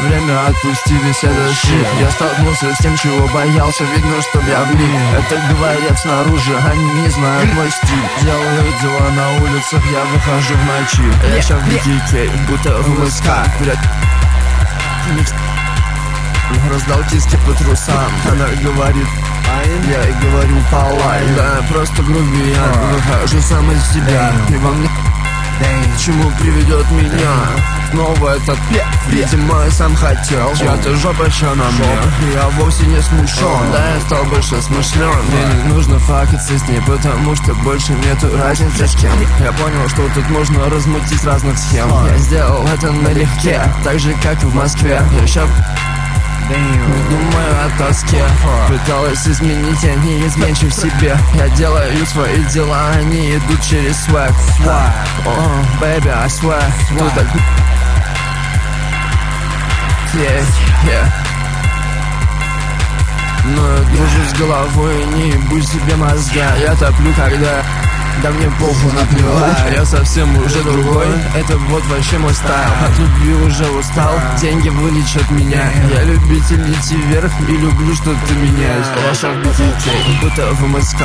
время отпусти весь этот shit. Я столкнулся с тем, чего боялся, видно, что я влип. Это говорят снаружи, они не знают мой стиль. Делаю дела на улицах, я выхожу в ночи. Я ща в BTK, будто в МСК. Раздал киски по трусам. Она говорит, я и говорю полай. Да, просто грубиян. Выхожу сам из себя. И во мне к чему приведет меня снова этот пеп. Видимо, я сам хотел чья-то жопа еще на мне. Я вовсе не смущен, да, я стал больше смышлен. Мне не нужно факаться с ней, потому что больше нету разницы с кем. Я понял, что тут можно размутить разных схем. Я сделал это налегке, так же, как и в Москве. Я ща не думаю о тоске. Пыталась изменить, я не изменчив в себе. Я делаю свои дела, они идут через свэг. Oh, baby, I swear. Тут так... Yeah. Но я дружу с головой, не ебу себе мозга. Я топлю, когда... Да мне похуй, наплевать, я совсем уже другой. Это вот вообще мой стайл. От любви уже устал, деньги вылечат меня. Я любитель идти вверх и люблю что-то менять. Я ща в BTK, будто в МСК.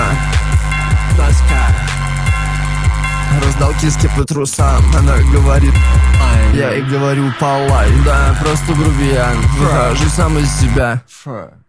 Раздал киски по трусам. Она говорит, я и говорю полай. Да, просто грубиян. Выхожу сам из себя.